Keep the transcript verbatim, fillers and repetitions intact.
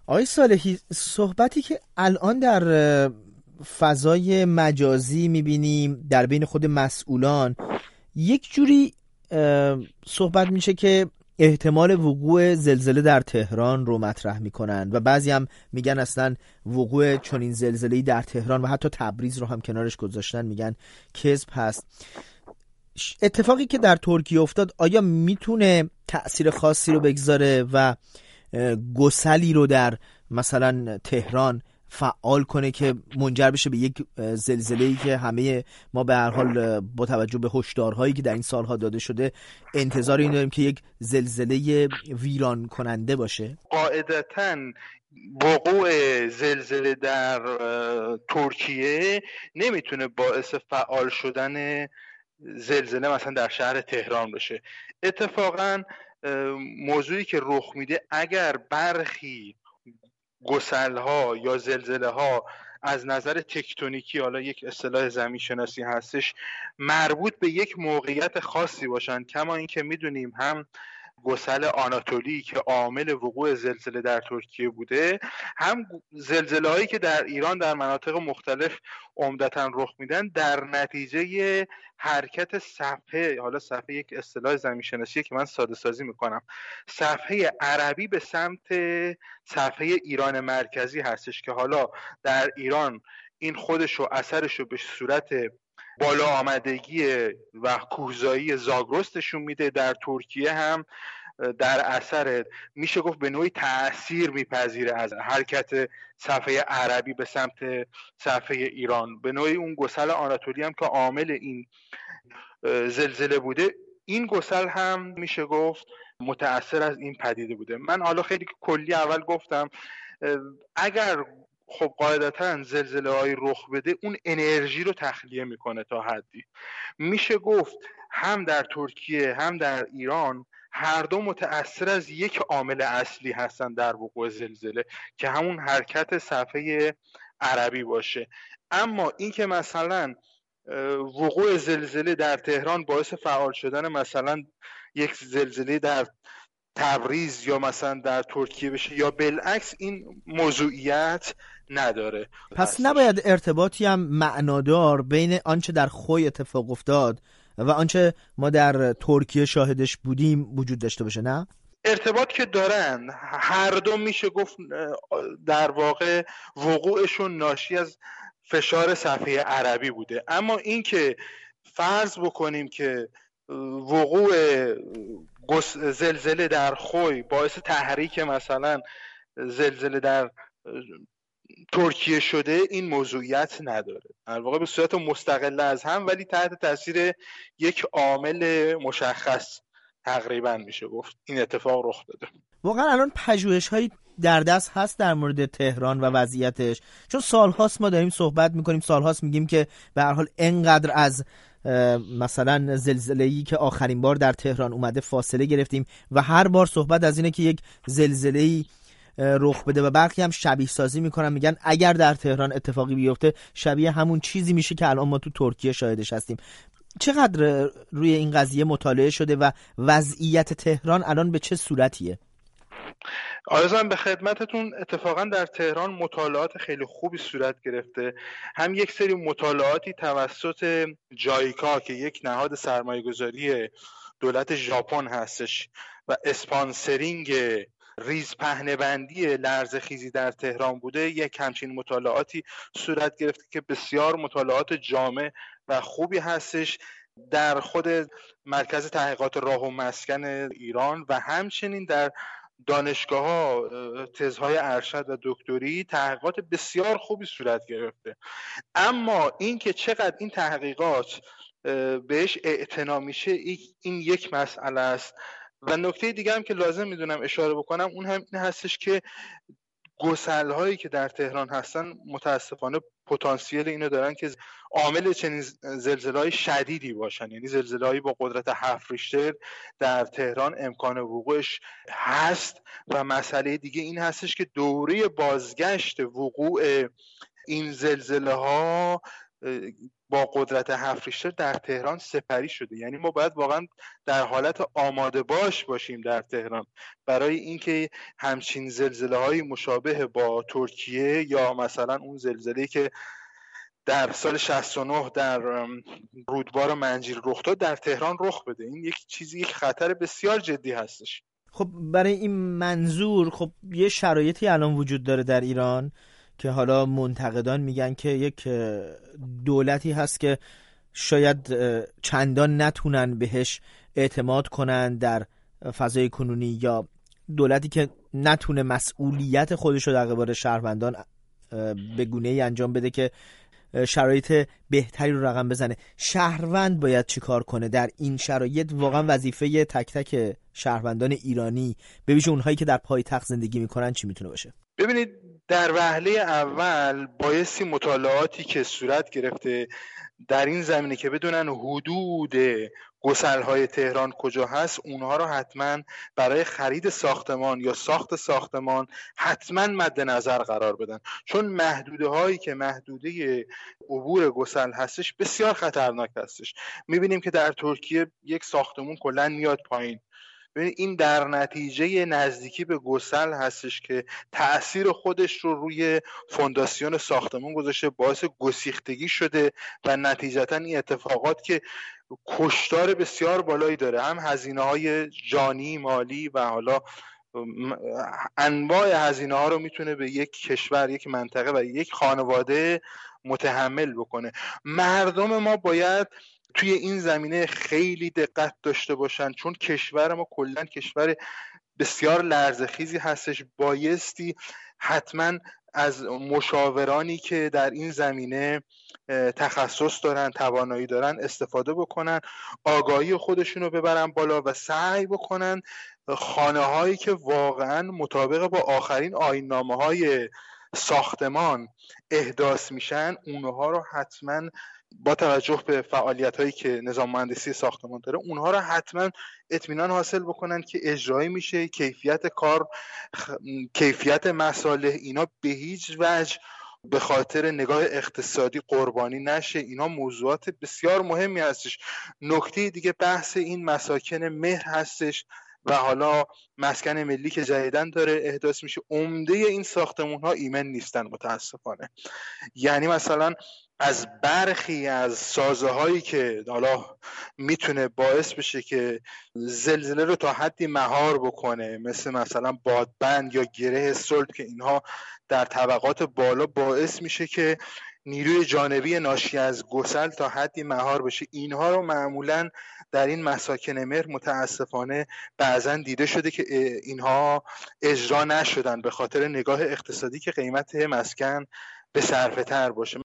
آقای صالحی، صحبتی که الان در فضای مجازی میبینیم در بین خود مسئولان، یک جوری صحبت میشه که احتمال وقوع زلزله در تهران رو مطرح میکنن و بعضی هم میگن اصلا وقوع چنین زلزله‌ای در تهران و حتی تبریز رو هم کنارش گذاشتن، میگن کذب هست. اتفاقی که در ترکیه افتاد آیا میتونه تأثیر خاصی رو بگذاره و گسلی رو در مثلا تهران فعال کنه که منجر بشه به یک زلزله‌ای که همه ما به هر حال با توجه به هشدارهایی که در این سالها داده شده انتظار این داریم که یک زلزله ویران کننده باشه؟ قاعدتاً وقوع زلزله در ترکیه نمیتونه باعث فعال شدن زلزله مثلا در شهر تهران بشه. اتفاقاً موضوعی که رخ میده اگر برخی گسل‌ها یا زلزله‌ها از نظر تکتونیکی، حالا یک اصطلاح زمین شناسی هستش، مربوط به یک موقعیت خاصی باشن، کما اینکه میدونیم هم گسل آناتولی که عامل وقوع زلزله در ترکیه بوده، هم زلزله هایی که در ایران در مناطق مختلف عمدتاً رخ میدن در نتیجه حرکت صفحه، حالا صفحه یک اصطلاح زمین شناسیه که من ساده سازی میکنم، صفحه عربی به سمت صفحه ایران مرکزی هستش که حالا در ایران این خودشو اثرشو به صورت بالا آمدگی و کوهزایی زاگرستشون میده. در ترکیه هم در اثر میشه گفت به نوعی تأثیر میپذیره از حرکت صفحه عربی به سمت صفحه ایران، به نوعی اون گسل آناتولی هم که عامل این زلزله بوده، این گسل هم میشه گفت متأثر از این پدیده بوده. من حالا خیلی کلی اول گفتم اگر خب قاعدتاً زلزله های رخ بده اون انرژی رو تخلیه میکنه تا حدی، میشه گفت هم در ترکیه هم در ایران هر دو متأثر از یک عامل اصلی هستن در وقوع زلزله که همون حرکت صفحه عربی باشه. اما این که مثلا وقوع زلزله در تهران باعث فعال شدن مثلا یک زلزله در تبریز یا مثلا در ترکیه بشه یا بالعکس، این موضوعیت نداره. پس نباید ارتباطی هم معنادار بین آنچه در خوی اتفاق افتاد و آنچه ما در ترکیه شاهدش بودیم وجود داشته باشه؟ نه، ارتباط که دارن، هر دو میشه گفت در واقع وقوعشون ناشی از فشار صفحه عربی بوده. اما این که فرض بکنیم که وقوع زلزله در خوی باعث تحریک مثلا زلزله در ترکیه شده، این موضوعیت نداره، در واقع به صورت مستقل از هم ولی تحت تاثیر یک عامل مشخص تقریبا میشه گفت این اتفاق رخ داده. واقعا الان پژوهش‌هایی در دست هست در مورد تهران و وضعیتش، چون سالهاست ما داریم صحبت میکنیم، سالهاست میگیم که به هر حال انقدر از مثلا زلزله‌ای که آخرین بار در تهران اومده فاصله گرفتیم و هر بار صحبت از اینه که یک زلزله‌ای رخ بده و برخی هم شبیه سازی میکنن، میگن اگر در تهران اتفاقی بیفته شبیه همون چیزی میشه که الان ما تو ترکیه شاهدش هستیم. چقدر روی این قضیه مطالعه شده و وضعیت تهران الان به چه صورتیه؟ آرزوام به خدمتتون، اتفاقا در تهران مطالعات خیلی خوبی صورت گرفته، هم یک سری مطالعاتی توسط جایکا که یک نهاد سرمایه‌گذاری دولت ژاپن هستش و اسپانسرینگ ریز پهنه‌بندی لرزه‌خیزی در تهران بوده، یک همچین مطالعاتی صورت گرفته که بسیار مطالعات جامع و خوبی هستش در خود مرکز تحقیقات راه و مسکن ایران و همچنین در دانشگاه‌ها تزهای ارشد و دکتری تحقیقات بسیار خوبی صورت گرفته. اما این که چقدر این تحقیقات بهش اعتنا میشه این یک مسئله است و نکته دیگه هم که لازم میدونم اشاره بکنم اون هم این هستش که گسل هایی که در تهران هستن متاسفانه پتانسیل اینو دارن که عامل چنین زلزله‌های شدیدی باشن، یعنی زلزله‌ای با قدرت هفت ریشتر در تهران امکان وقوعش هست. و مسئله دیگه این هستش که دوره بازگشت وقوع این زلزله ها با قدرت هفت ریشتر در تهران سپری شده. یعنی ما باید واقعا در حالت آماده باش باشیم در تهران برای اینکه همچین زلزله‌های مشابه با ترکیه یا مثلا اون زلزله‌ای که در سال شصت و نه در رودبار منجیل رخ داد در تهران رخ بده. این یک چیزی، یک خطر بسیار جدی هستش. خب برای این منظور خب یه شرایطی الان وجود داره در ایران که حالا منتقدان میگن که یک دولتی هست که شاید چندان نتونن بهش اعتماد کنن در فضای کنونی، یا دولتی که نتونه مسئولیت خودش رو در قبال شهروندان به گونه‌ای انجام بده که شرایط بهتری رو رقم بزنه. شهروند باید چی کار کنه در این شرایط؟ واقعا وظیفه تک تک شهروندان ایرانی، به ویژه اونهایی که در پایتخت زندگی میکنن، چی میتونه باشه؟ ببینید، در وهله اول بایستی مطالعاتی که صورت گرفته در این زمینه که بدونن حدود گسل‌های تهران کجا هست، اونها رو حتما برای خرید ساختمان یا ساخت ساختمان حتما مد نظر قرار بدن، چون محدوده هایی که محدوده عبور گسل هستش بسیار خطرناک هستش. میبینیم که در ترکیه یک ساختمون کلا میاد پایین. این در نتیجه نزدیکی به گسل هستش که تأثیر خودش رو روی فونداسیون ساختمان گذاشته، باعث گسیختگی شده و نتیجتا این اتفاقات که کشتار بسیار بالایی داره، هم هزینه های جانی، مالی و حالا انواع هزینه ها رو میتونه به یک کشور، یک منطقه و یک خانواده متحمل بکنه. مردم ما باید توی این زمینه خیلی دقت داشته باشن، چون کشور ما کلاً کشور بسیار لرزه‌خیزی هستش. بایستی حتما از مشاورانی که در این زمینه تخصص دارن، توانایی دارن استفاده بکنن، آگاهی خودشون رو ببرن بالا و سعی بکنن خانه هایی که واقعا مطابق با آخرین آیین‌نامه های ساختمان احداث میشن، اونها رو حتما با توجه به فعالیت هایی که نظام مهندسی ساختمان داره، اونها رو حتما اطمینان حاصل بکنن که اجرایی میشه، کیفیت کار، کیفیت مصالح اینا به هیچ وجه به خاطر نگاه اقتصادی قربانی نشه. اینا موضوعات بسیار مهمی هستش. نکته دیگه بحث این مساکن مهر هستش و حالا مسکن ملی که جدیداً داره احداث میشه. عمده این ساختمون ها ایمن نیستن متاسفانه. یعنی مثلا از برخی از سازه هایی که حالا میتونه باعث بشه که زلزله رو تا حدی مهار بکنه، مثل مثلا بادبند یا گره صلب، که اینها در طبقات بالا باعث میشه که نیروی جانبی ناشی از گسل تا حدی مهار بشه، اینها رو معمولاً در این مساکن مهر متاسفانه بعضاً دیده شده که اینها اجرا نشدن به خاطر نگاه اقتصادی که قیمت مسکن به صرفه تر باشه.